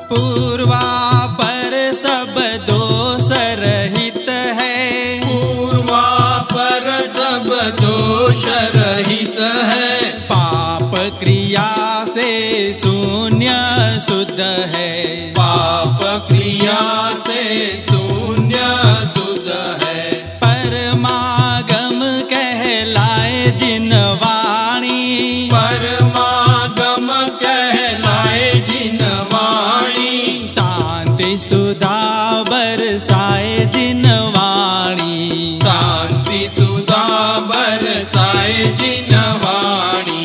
पूर्वापर सब दोष रहित है, पूर्वापर सब दोष रहित है। पाप क्रिया से शून्य शुद्ध है, पाप क्रिया से शून्य शुद्ध है। परमागम कहलाए जिन वाणी, परमागम कहलाए जिन वाणी। शांति सुधा बरसाए जिन वाणी, शांति सुधा बरसाए जिन वाणी।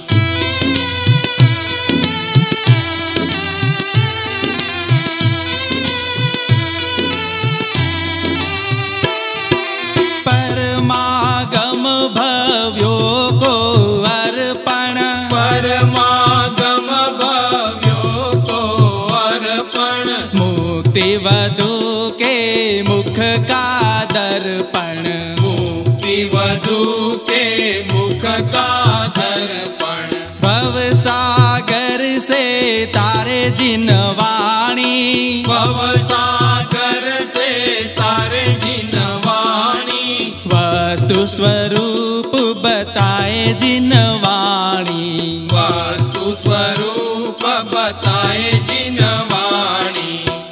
परमागम भव्यो को अर्पण, परमागम भव्यो को अर्पण। मुक्ति वधु के मुख का दर्पण, मुक्ति वधु के मुख का दर्पण। भव सागर से तारे जिन वाणी, भव सागर से तारे जिन वाणी। वस्तु स्वरूप बताए जिन वाणी, वस्तु स्वरूप बताए जिन वाणी।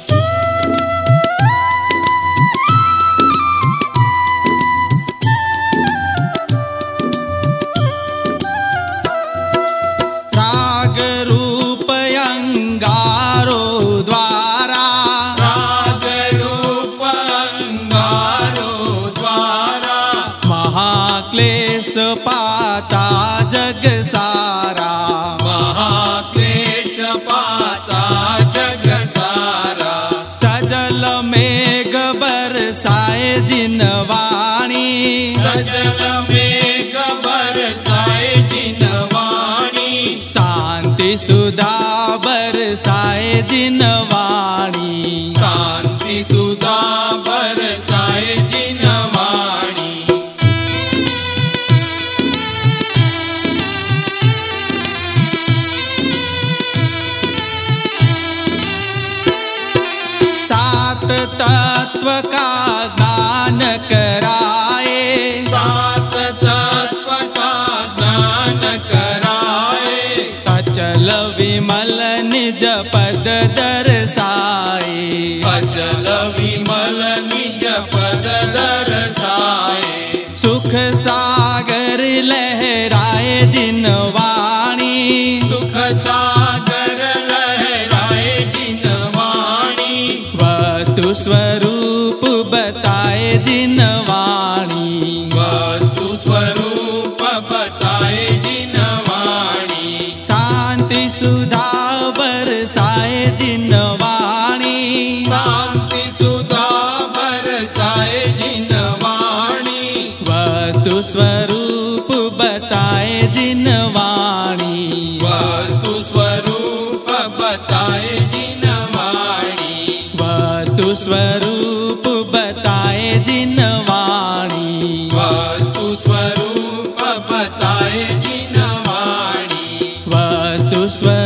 राग रूप अंगारो द्वारा, राग रूप अंगारो द्वारा। महाक्लेश पाता जग सारा, महाक्लेश पाता जग सारा। सजल मेघ बरसाए जिन वाणी, सजल मेघ बरसाए जिन वाणी। शांति सुधा बरसाए जिन वाणी, शांति सुधा बरसाए जिन वाणी। सात तत्व का ज्ञान कराए, सात तत्व का ज्ञान कराए। अचल विमल निज पद दर्शाए, अचल विमल निज पद दर्शाए। सुख सागर लहराए जिन वाणी, सुख सागर लहराए जिन वाणी। वस्तु स्वरूप बताए जिन वाणी, वस्तु स्वरूप बताए जिन वाणी। शांति सुधा बरसाए जिन वाणी, शांति सुधा बरसाए जिन वाणी। वस्तु स्वरूप बताए जिन वाणी, वस्तु स्वरूप बताए जिन वाणी। वस्तु स्वरूप बताए जिन वाणी, वस्तु स्वरूप बताए जिन वाणी। वस्तु स्वरूप